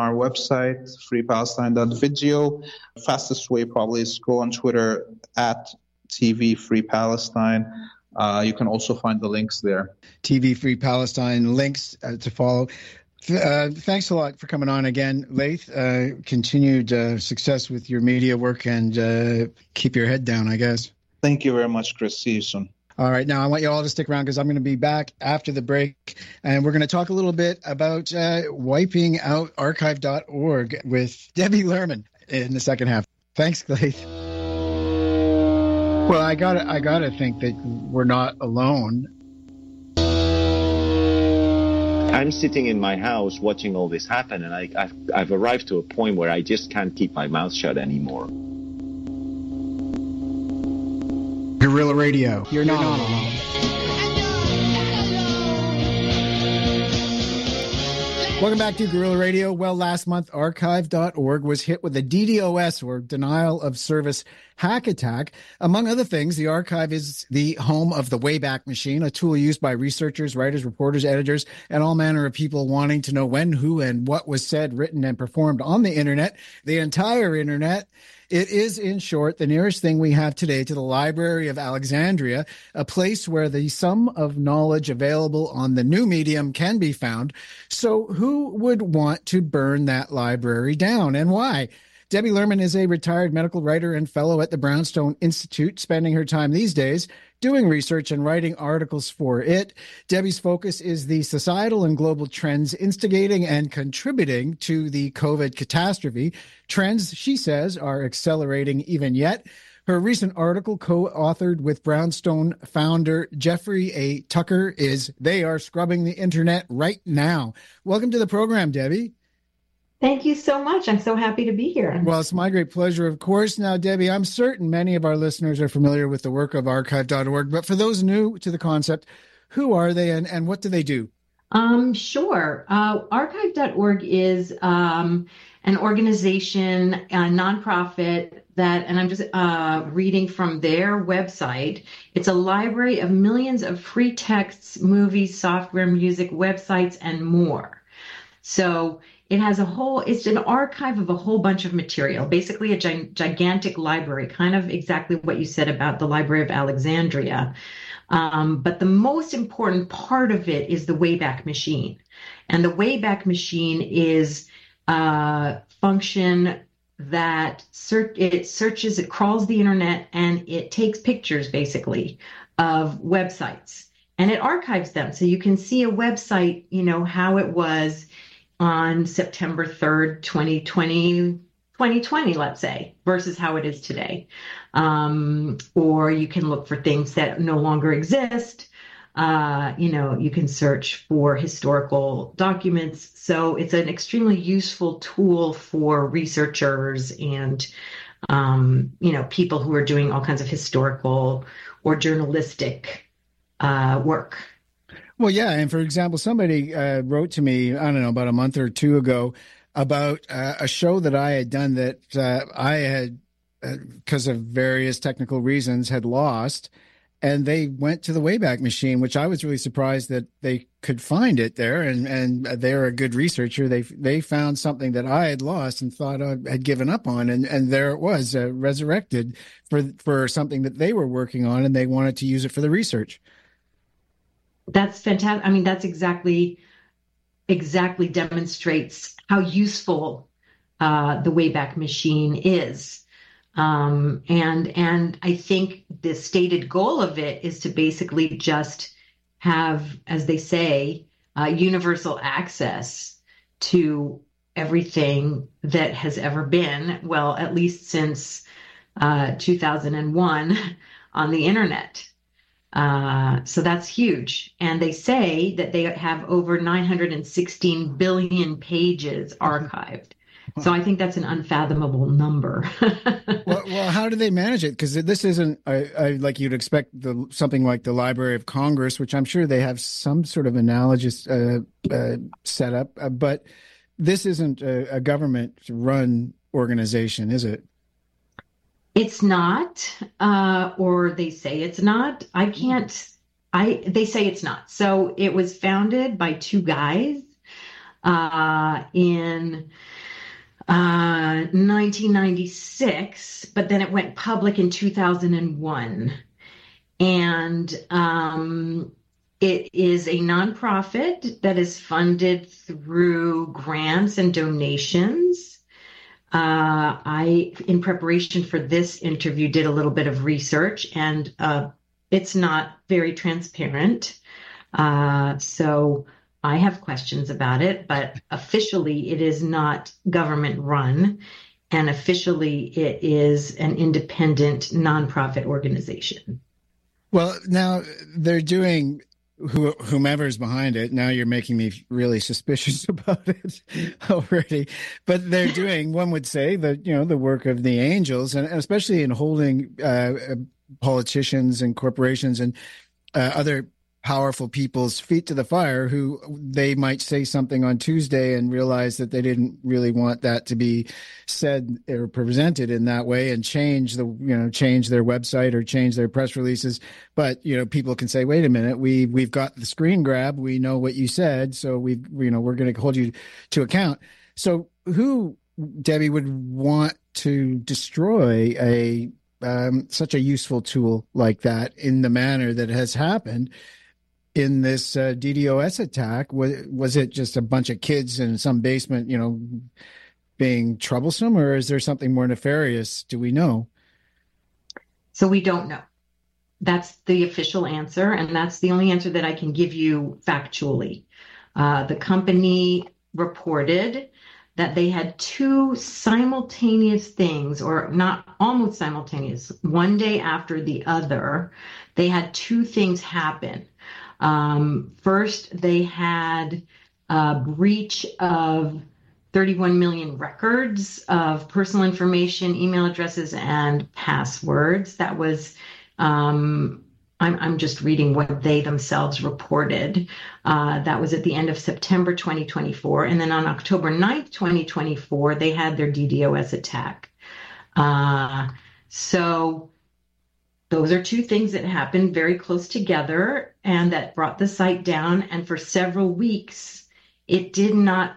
our website, freepalestine.video. Fastest way probably is go on Twitter at TV Free Palestine. You can also find the links there. TV Free Palestine links to follow. Thanks a lot for coming on again, Laith. Continued success with your media work, and keep your head down, I guess. Thank you very much, Chris. See you soon. All right. Now, I want you all to stick around because I'm going to be back after the break, and we're going to talk a little bit about wiping out archive.org with Debbie Lerman in the second half. Thanks, Laith. Well, I gotta think that we're not alone. I'm sitting in my house watching all this happen, and I've arrived to a point where I just can't keep my mouth shut anymore. Guerrilla Radio. You're not alone. Welcome back to Guerrilla Radio. Well, last month, archive.org was hit with a DDoS, or denial of service, hack attack. Among other things, the archive is the home of the Wayback Machine, a tool used by researchers, writers, reporters, editors, and all manner of people wanting to know when, who, and what was said, written, and performed on the internet, the entire internet. It is, in short, the nearest thing we have today to the Library of Alexandria, a place where the sum of knowledge available on the new medium can be found. So who would want to burn that library down, and why? Debbie Lerman is a retired medical writer and fellow at the Brownstone Institute, spending her time these days doing research and writing articles for it. Debbie's focus is the societal and global trends instigating and contributing to the COVID catastrophe. Trends, she says, are accelerating even yet. Her recent article, co-authored with Brownstone founder Jeffrey A. Tucker, is They Are Scrubbing the Internet Right Now. Welcome to the program, Debbie. Thank you so much. I'm so happy to be here. Well, it's my great pleasure, of course. Now, Debbie, I'm certain many of our listeners are familiar with the work of archive.org, but for those new to the concept, who are they and what do they do? Sure. Archive.org is an organization, a nonprofit that, and I'm just reading from their website, it's a library of millions of free texts, movies, software, music, websites, and more. So it has it's an archive of a whole bunch of material, basically a gigantic library, kind of exactly what you said about the Library of Alexandria. But the most important part of it is the Wayback Machine. And the Wayback Machine is a function that it crawls the internet and it takes pictures, basically, of websites. And it archives them. So you can see a website, how it was on September 3rd, 2020, let's say, versus how it is today. Or you can look for things that no longer exist. You can search for historical documents. So it's an extremely useful tool for researchers and, people who are doing all kinds of historical or journalistic work. Well, yeah. And for example, somebody wrote to me, I don't know, about a month or two ago about a show that I had done that I had, because of various technical reasons, had lost. And they went to the Wayback Machine, which I was really surprised that they could find it there. And they're a good researcher. They found something that I had lost and thought I had given up on. And there it was, resurrected for something that they were working on, and they wanted to use it for the research. That's fantastic. I mean, that's exactly demonstrates how useful the Wayback Machine is. And I think the stated goal of it is to basically just have, as they say, universal access to everything that has ever been, well, at least since 2001 on the internet. So that's huge. And they say that they have over 916 billion pages archived. So I think that's an unfathomable number. well, how do they manage it? Because this isn't like you'd expect something like the Library of Congress, which I'm sure they have some sort of analogous setup. But this isn't a government-run organization, is it? It's not, or they say it's not. They say it's not. So it was founded by two guys in 1996, but then it went public in 2001. And it is a nonprofit that is funded through grants and donations. I, in preparation for this interview, did a little bit of research, and it's not very transparent. So I have questions about it, but officially it is not government run, and officially it is an independent nonprofit organization. Well, now they're doing whomever's behind it. Now you're making me really suspicious about it already. But they're doing, one would say, the work of the angels, and especially in holding politicians and corporations and other powerful people's feet to the fire, who they might say something on Tuesday and realize that they didn't really want that to be said or presented in that way, and change their website or change their press releases. But people can say, wait a minute, we've got the screen grab, we know what you said, so we're going to hold you to account. So who, Debbie, would want to destroy such a useful tool like that in the manner that has happened in this DDoS attack? Was it just a bunch of kids in some basement, being troublesome, or is there something more nefarious? Do we know? So we don't know. That's the official answer, and that's the only answer that I can give you factually. The company reported that they had two simultaneous things, or not almost simultaneous, one day after the other. They had two things happen. First, they had a breach of 31 million records of personal information, email addresses, and passwords. That was, I'm just reading what they themselves reported. That was at the end of September 2024. And then on October 9th, 2024, they had their DDoS attack. So those are two things that happened very close together and that brought the site down. And for several weeks, it did not,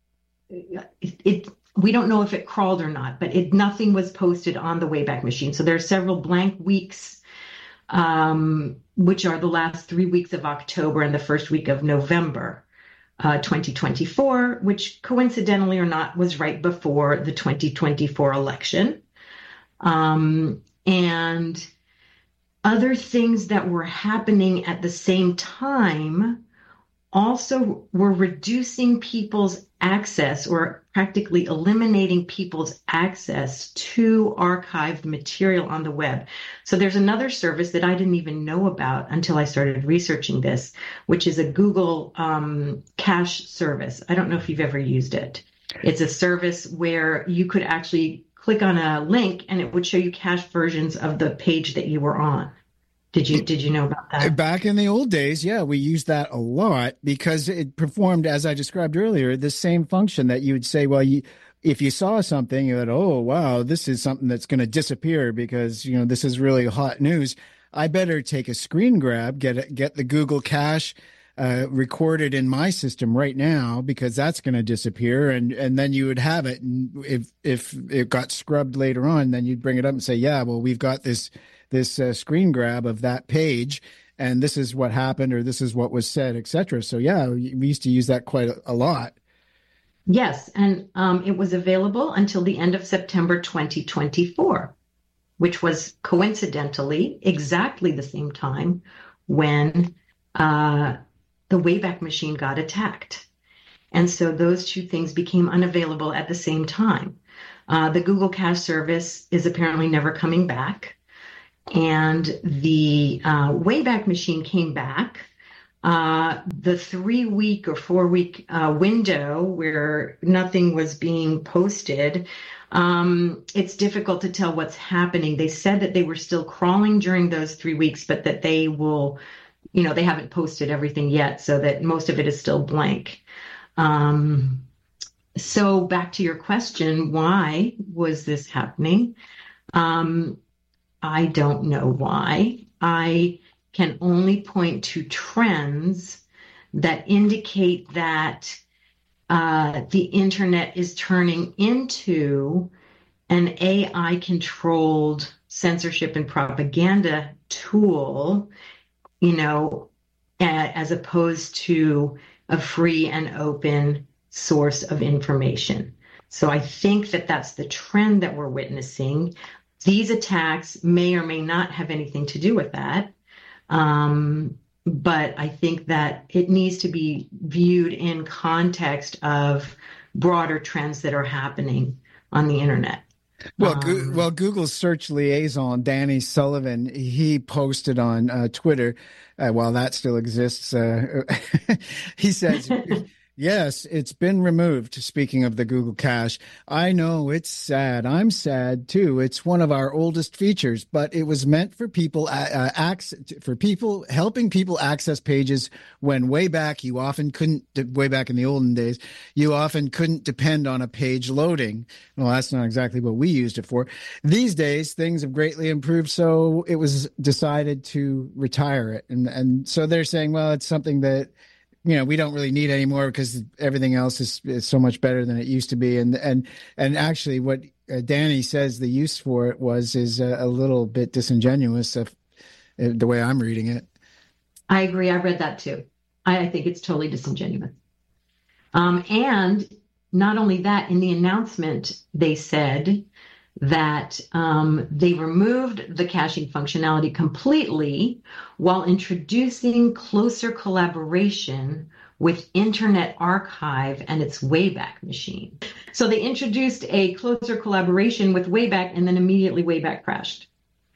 we don't know if it crawled or not, but nothing was posted on the Wayback Machine. So there are several blank weeks, which are the last 3 weeks of October and the first week of November 2024, which coincidentally or not was right before the 2024 election. And other things that were happening at the same time also were reducing people's access, or practically eliminating people's access to archived material on the web. So there's another service that I didn't even know about until I started researching this, which is a Google cache service. I don't know if you've ever used it. It's a service where you could actually click on a link and it would show you cached versions of the page that you were on. Did you know about that? Back in the old days, yeah, we used that a lot because it performed, as I described earlier, the same function that you would say, well, if you saw something, you would, oh, wow, this is something that's going to disappear because, this is really hot news. I better take a screen grab, get the Google cache recorded in my system right now, because that's going to disappear. And then you would have it. And if it got scrubbed later on, then you'd bring it up and say, yeah, well, we've got this screen grab of that page, and this is what happened, or this is what was said, etc. So yeah, we used to use that quite a lot. Yes, and it was available until the end of September 2024, which was coincidentally exactly the same time when the Wayback Machine got attacked. And so those two things became unavailable at the same time. The Google Cache service is apparently never coming back. And the Wayback Machine came back. The 3 week or 4 week window where nothing was being posted, it's difficult to tell what's happening. They said that they were still crawling during those 3 weeks, but that they will, they haven't posted everything yet, so that most of it is still blank. So back to your question, why was this happening? I don't know why. I can only point to trends that indicate that the internet is turning into an AI-controlled censorship and propaganda tool, as opposed to a free and open source of information. So I think that that's the trend that we're witnessing. These attacks may or may not have anything to do with that. But I think that it needs to be viewed in context of broader trends that are happening on the internet. Well, Google's search liaison, Danny Sullivan, he posted on Twitter, while that still exists, he says, yes, it's been removed. Speaking of the Google cache, I know it's sad. I'm sad too. It's one of our oldest features, but it was meant for people helping people access pages when way back in the olden days, you often couldn't depend on a page loading. Well, that's not exactly what we used it for. These days, things have greatly improved, so it was decided to retire it. And so they're saying, well, it's something that we don't really need anymore because everything else is so much better than it used to be. And actually what Danny says the use for it is a little bit disingenuous of the way I'm reading it. I agree. I read that too. I think it's totally disingenuous. And not only that, in the announcement, they said that they removed the caching functionality completely while introducing closer collaboration with Internet Archive and its Wayback Machine. So they introduced a closer collaboration with Wayback, and then immediately Wayback crashed.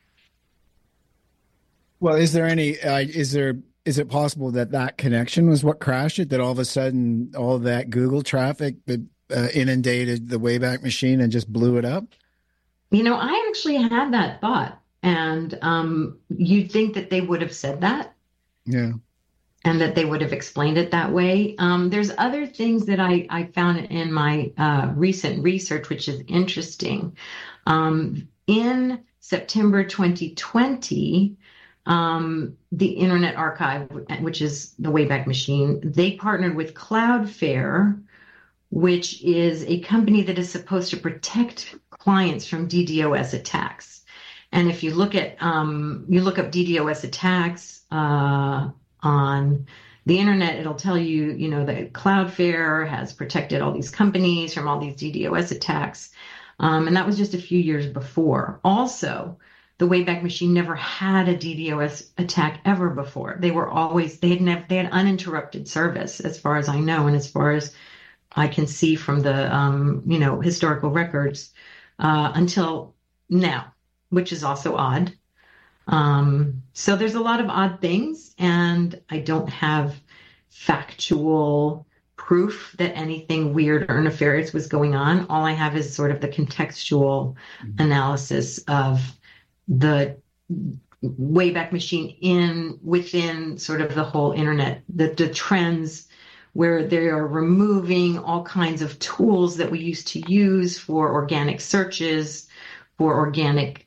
Well, is it possible that connection was what crashed it, that all of a sudden all of that Google traffic inundated the Wayback Machine and just blew it up? I actually had that thought, and you'd think that they would have said that. Yeah. And that they would have explained it that way. There's other things that I found in my recent research, which is interesting. In September 2020, the Internet Archive, which is the Wayback Machine, they partnered with Cloudflare, which is a company that is supposed to protect clients from DDoS attacks. And if you look up DDoS attacks on the internet, it'll tell you, that Cloudflare has protected all these companies from all these DDoS attacks. And that was just a few years before. Also, the Wayback Machine never had a DDoS attack ever before. They had uninterrupted service, as far as I know, and as far as I can see from the, historical records until now, which is also odd. So there's a lot of odd things, and I don't have factual proof that anything weird or nefarious was going on. All I have is sort of the contextual analysis of the Wayback Machine within sort of the whole internet, the trends where they are removing all kinds of tools that we used to use for organic searches, for organic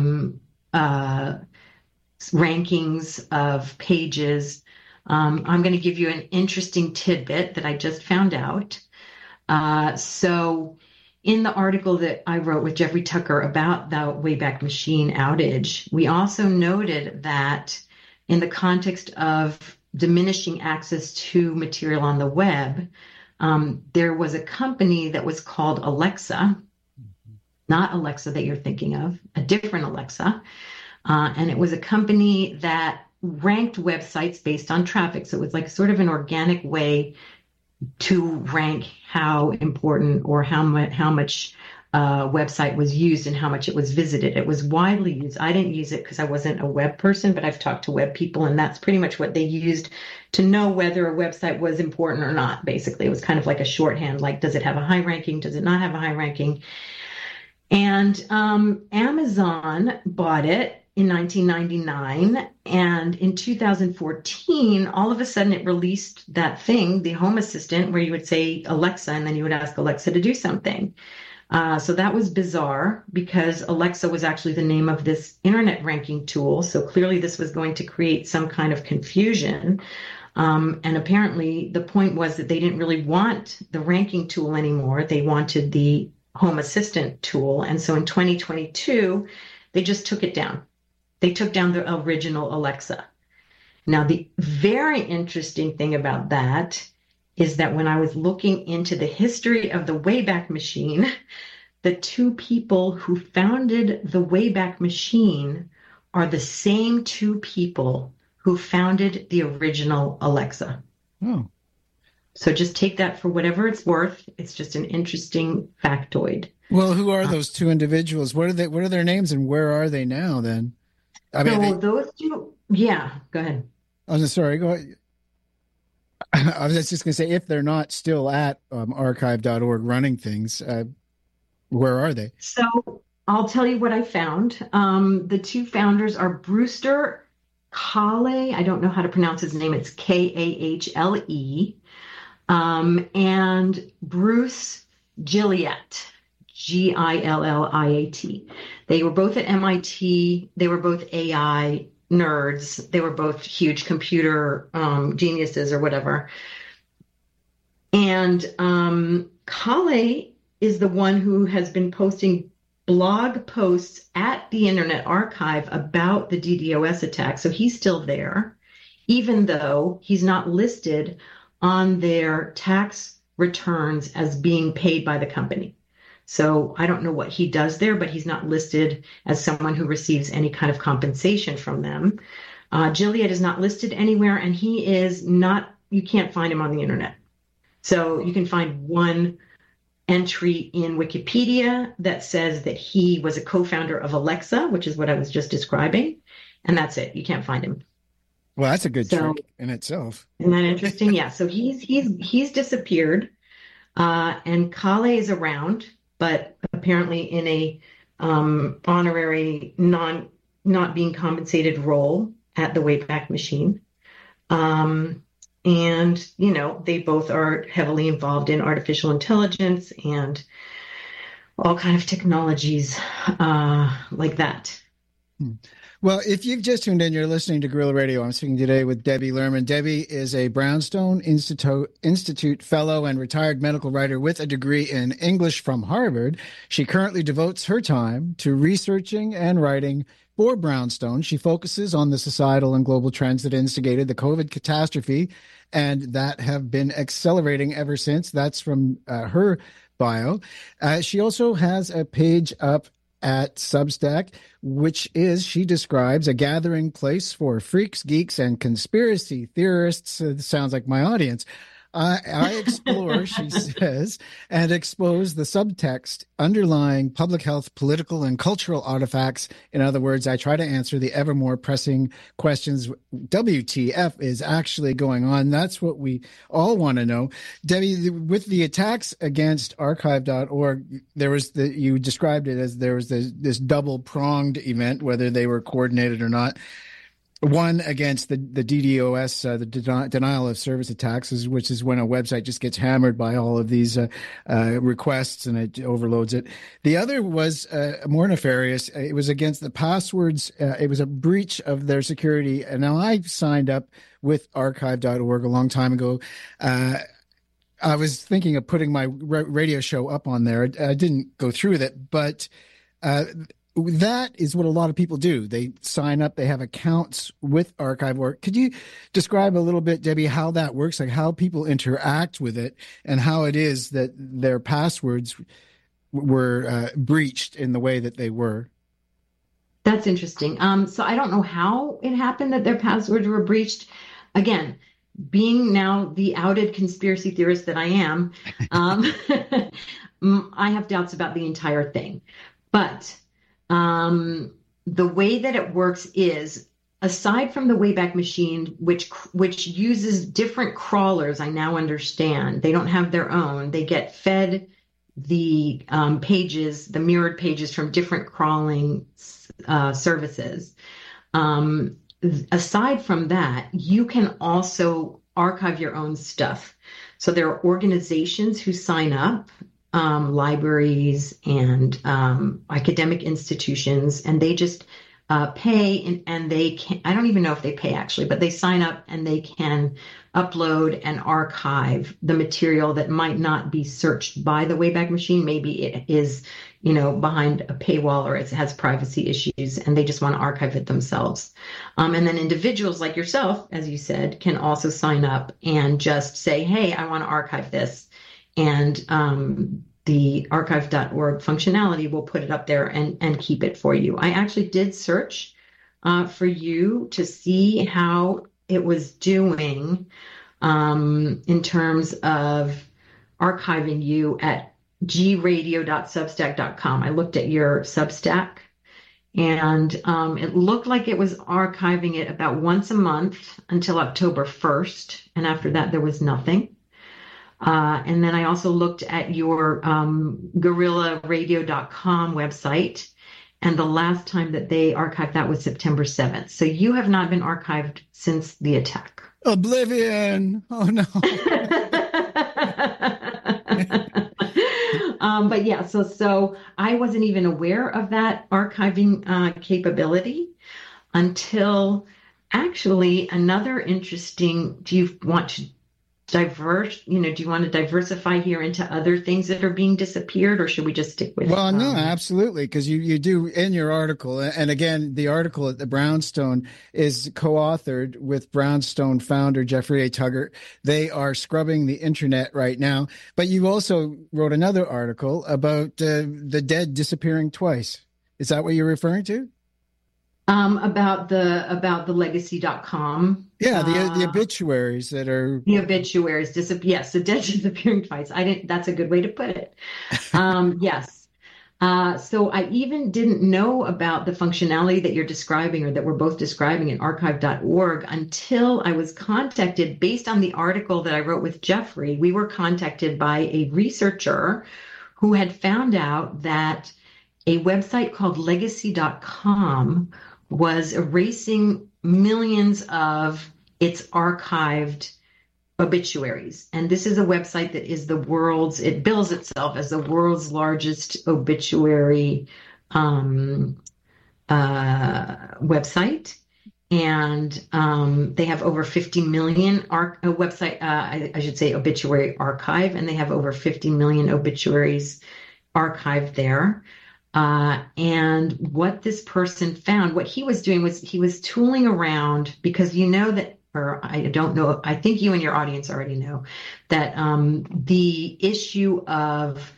rankings of pages. I'm going to give you an interesting tidbit that I just found out. So in the article that I wrote with Jeffrey Tucker about the Wayback Machine outage, we also noted that in the context of diminishing access to material on the web, there was a company that was called Alexa, not Alexa that you're thinking of, a different Alexa. And it was a company that ranked websites based on traffic. So it was like sort of an organic way to rank how important or how much website was used and how much it was visited. It was widely used. I didn't use it because I wasn't a web person, but I've talked to web people, and that's pretty much what they used to know whether a website was important or not. Basically, it was kind of like a shorthand, like, does it have a high ranking? Does it not have a high ranking? And Amazon bought it in 1999, and in 2014, all of a sudden it released that thing, the Home Assistant, where you would say Alexa, and then you would ask Alexa to do something. So that was bizarre because Alexa was actually the name of this internet ranking tool. So clearly this was going to create some kind of confusion. And apparently the point was that they didn't really want the ranking tool anymore. They wanted the Home Assistant tool. And so in 2022, they just took it down. They took down the original Alexa. Now, the very interesting thing about that is that when I was looking into the history of the Wayback Machine, the two people who founded the Wayback Machine are the same two people who founded the original Alexa. Oh. So just take that for whatever it's worth. It's just an interesting factoid. Well, who are those two individuals? What are their names, and where are they now then? I mean, those two, yeah, go ahead. Sorry, go ahead. I was just going to say, if they're not still at archive.org running things, where are they? So I'll tell you what I found. The two founders are Brewster Kahle. I don't know how to pronounce his name. It's Kahle. And Bruce Gilliatt, Gilliat. They were both at MIT. They were both AI nerds. They were both huge computer geniuses or whatever. And Kahle is the one who has been posting blog posts at the Internet Archive about the DDoS attack. So he's still there, even though he's not listed on their tax returns as being paid by the company. So I don't know what he does there, but he's not listed as someone who receives any kind of compensation from them. Gilliatt is not listed anywhere, and he is not, you can't find him on the internet. So you can find one entry in Wikipedia that says that he was a co-founder of Alexa, which is what I was just describing. And that's it. You can't find him. Well, that's a good trick in itself. Isn't that interesting? Yeah. So he's disappeared, and Kahle is around, but apparently in a honorary, not being compensated role at the Wayback Machine. And, you know, they both are heavily involved in artificial intelligence and all kind of technologies like that. Well, if you've just tuned in, you're listening to Guerrilla Radio. I'm speaking today with Debbie Lerman. Debbie is a Brownstone Institute fellow and retired medical writer with a degree in English from Harvard. She currently devotes her time to researching and writing for Brownstone. She focuses on the societal and global trends that instigated the COVID catastrophe and that have been accelerating ever since. That's from her bio. She also has a page up at Substack, which is, she describes, a gathering place for freaks, geeks, and conspiracy theorists. Sounds like my audience. I explore, she says, and expose the subtext underlying public health, political, and cultural artifacts. In other words, I try to answer the ever more pressing questions. WTF is actually going on? That's what we all want to know. Debbie, with the attacks against archive.org, you described it as there was this double-pronged event, whether they were coordinated or not. One against the DDoS, the denial of service attacks, which is when a website just gets hammered by all of these requests and it overloads it. The other was more nefarious. It was against the passwords. It was a breach of their security. And now I signed up with archive.org a long time ago. I was thinking of putting my radio show up on there. I didn't go through with it, but that is what a lot of people do. They sign up, they have accounts with archive.org. Could you describe a little bit, Debbie, how that works, like how people interact with it and how it is that their passwords were breached in the way that they were? That's interesting. So I don't know how it happened that their passwords were breached. Again, being now the outed conspiracy theorist that I am, I have doubts about the entire thing. But the way that it works is, aside from the Wayback Machine, which uses different crawlers, I now understand. They don't have their own. They get fed the pages, the mirrored pages from different crawling services. Aside from that, you can also archive your own stuff. So there are organizations who sign up, libraries and academic institutions, and they just pay, and they can, I don't even know if they pay actually, but they sign up and they can upload and archive the material that might not be searched by the Wayback Machine. Maybe it is, behind a paywall, or it has privacy issues and they just want to archive it themselves. And then individuals like yourself, as you said, can also sign up and just say, hey, I want to archive this. And the archive.org functionality will put it up there and keep it for you. I actually did search for you to see how it was doing in terms of archiving you at gradio.substack.com. I looked at your Substack, and it looked like it was archiving it about once a month until October 1st. And after that, there was nothing. And then I also looked at your guerrillaradio.com website, and the last time that they archived that was September 7th. So you have not been archived since the attack. Oblivion. Oh, no. But yeah, so I wasn't even aware of that archiving capability until actually another interesting, do you want to diversify here into other things that are being disappeared, or should we just stick with? Well, no, absolutely. Because you do in your article. And again, the article at the Brownstone is co-authored with Brownstone founder Jeffrey A. Tuggart. They are scrubbing the internet right now. But you also wrote another article about the dead disappearing twice. Is that what you're referring to? About the legacy.com. Yeah, the obituaries that are the obituaries. Yes, the dead disappearing twice. That's a good way to put it. Yes. So I even didn't know about the functionality that you're describing, or that we're both describing in archive.org, until I was contacted based on the article that I wrote with Jeffrey. We were contacted by a researcher who had found out that a website called legacy.com was erasing millions of its archived obituaries. And this is a website that is it bills itself as the world's largest obituary website. And they have over 50 million I should say obituary archive, and they have over 50 million obituaries archived there. And what this person found, what he was doing was he was tooling around, because I don't know, I think you and your audience already know that the issue of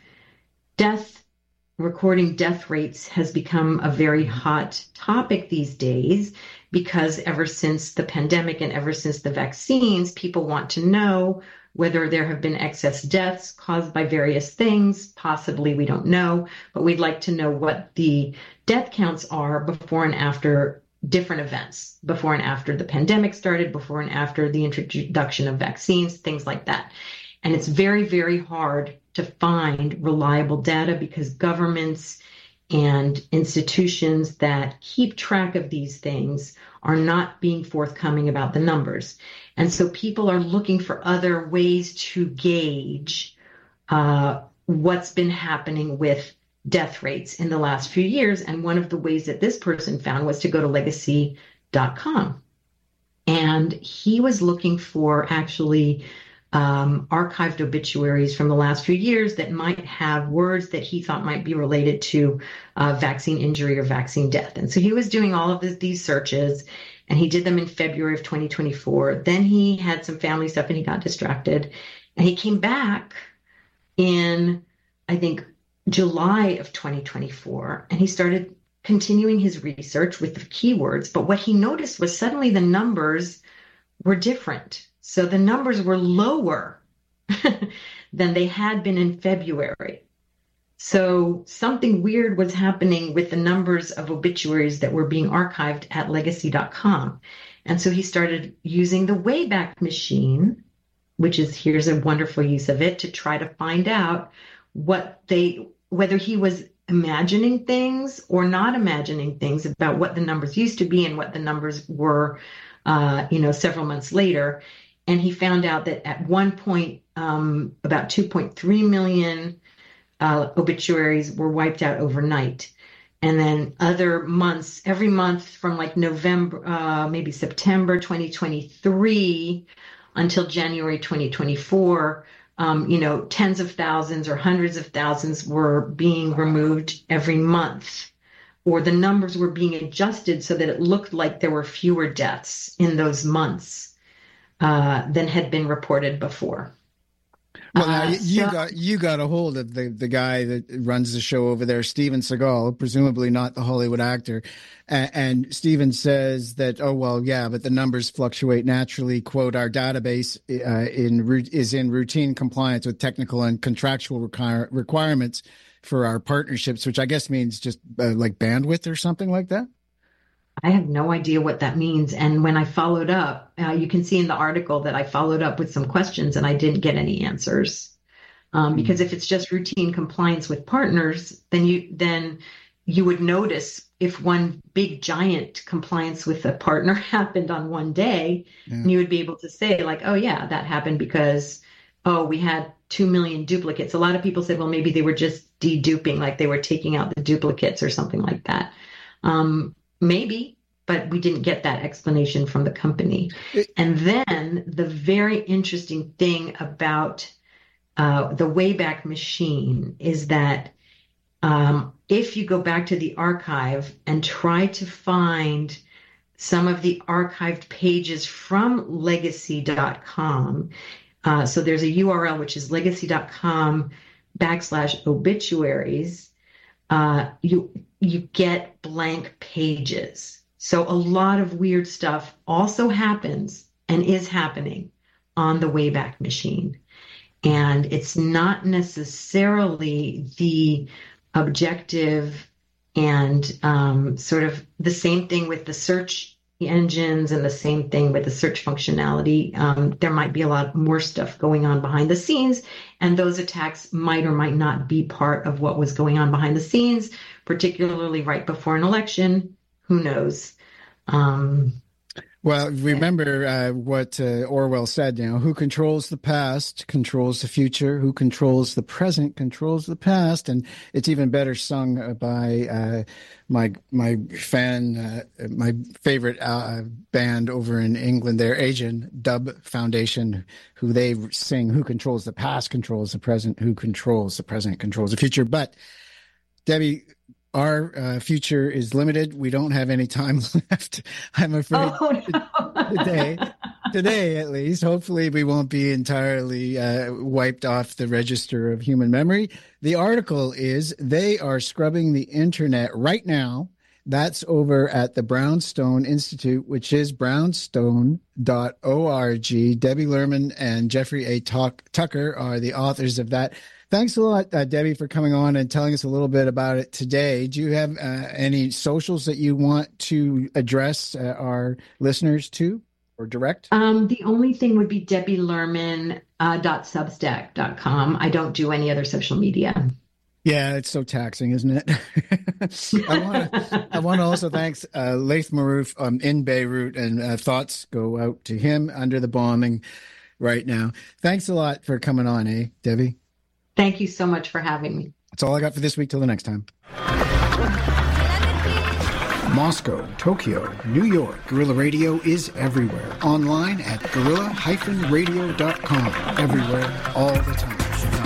recording death rates has become a very hot topic these days, because ever since the pandemic and ever since the vaccines, people want to know whether there have been excess deaths caused by various things. Possibly, we don't know, but we'd like to know what the death counts are before and after different events, before and after the pandemic started, before and after the introduction of vaccines, things like that. And it's very, very hard to find reliable data, because governments and institutions that keep track of these things are not being forthcoming about the numbers. And so people are looking for other ways to gauge what's been happening with death rates in the last few years. And one of the ways that this person found was to go to legacy.com. And he was looking for actually archived obituaries from the last few years that might have words that he thought might be related to vaccine injury or vaccine death. And so he was doing all of these searches, and he did them in February of 2024. Then he had some family stuff and he got distracted. And he came back in, I think, July of 2024, and he started continuing his research with the keywords. But what he noticed was suddenly the numbers were different. So the numbers were lower than they had been in February. So something weird was happening with the numbers of obituaries that were being archived at legacy.com. And so he started using the Wayback Machine, here's a wonderful use of it, to try to find out whether he was imagining things or not imagining things about what the numbers used to be and what the numbers were, several months later. And he found out that at one point, about 2.3 million obituaries were wiped out overnight. And then other months, every month from like November, maybe September 2023 until January 2024, tens of thousands or hundreds of thousands were being removed every month, or the numbers were being adjusted so that it looked like there were fewer deaths in those months than had been reported before. Well, now you got a hold of the guy that runs the show over there, Steven Seagal, presumably not the Hollywood actor. And Steven says that, oh, well, yeah, but the numbers fluctuate naturally. Quote, our database is in routine compliance with technical and contractual requirements for our partnerships, which I guess means just like bandwidth or something like that. I have no idea what that means. And when I followed up, you can see in the article that I followed up with some questions and I didn't get any answers. Because if it's just routine compliance with partners, then you would notice if one big giant compliance with a partner happened on one day, and you would be able to say like, oh yeah, that happened because, we had 2 million duplicates. A lot of people said, well, maybe they were just deduping, like they were taking out the duplicates or something like that. Maybe, but we didn't get that explanation from the company. And then the very interesting thing about the Wayback Machine is that if you go back to the archive and try to find some of the archived pages from legacy.com, so there's a URL which is legacy.com/obituaries, you get blank pages. So a lot of weird stuff also happens and is happening on the Wayback Machine. And it's not necessarily the objective and sort of the same thing with the search engines and the same thing with the search functionality. There might be a lot more stuff going on behind the scenes, and those attacks might or might not be part of what was going on behind the scenes, particularly right before an election. Who knows? Well, remember what Orwell said, who controls the past controls the future, who controls the present controls the past. And it's even better sung by my favorite band over in England, their Asian Dub Foundation, who they sing, who controls the past controls the present, who controls the present controls the future. But Debbie, our future is limited. We don't have any time left, I'm afraid. Oh, no. Today, at least. Hopefully, we won't be entirely wiped off the register of human memory. The article is, they are scrubbing the internet right now. That's over at the Brownstone Institute, which is brownstone.org. Debbie Lerman and Jeffrey A. Tucker are the authors of that. Thanks a lot, Debbie, for coming on and telling us a little bit about it today. Do you have any socials that you want to address our listeners to or direct? The only thing would be debbielerman.substack.com. I don't do any other social media. Yeah, it's so taxing, isn't it? I want to also thank Laith Marouf in Beirut, and thoughts go out to him under the bombing right now. Thanks a lot for coming on, Debbie? Thank you so much for having me. That's all I got for this week. Till the next time. Moscow, Tokyo, New York. Guerrilla Radio is everywhere. Online at guerrilla-radio.com. Everywhere, all the time.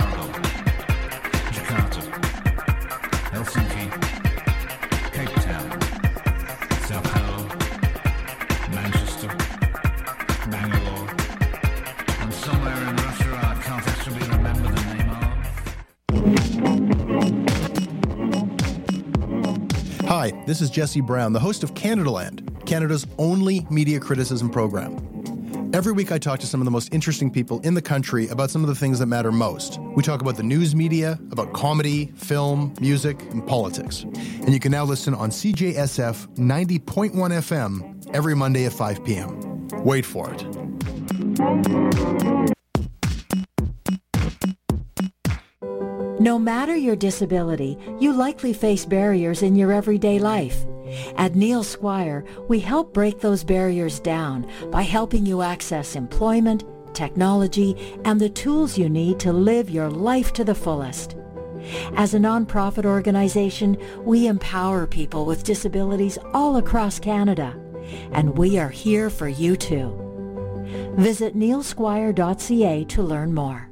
Jakarta, Helsinki, Cape Town, Sao Paulo, Manchester, Bangalore, and somewhere in Russia I can't actually remember the name of. Hi, this is Jesse Brown, the host of Canadaland, Canada's only media criticism program. Every week I talk to some of the most interesting people in the country about some of the things that matter most. We talk about the news media, about comedy, film, music, and politics. And you can now listen on CJSF 90.1 FM every Monday at 5 p.m. Wait for it. No matter your disability, you likely face barriers in your everyday life. At Neil Squire, we help break those barriers down by helping you access employment, technology, and the tools you need to live your life to the fullest. As a nonprofit organization, we empower people with disabilities all across Canada, and we are here for you too. Visit neilsquire.ca to learn more.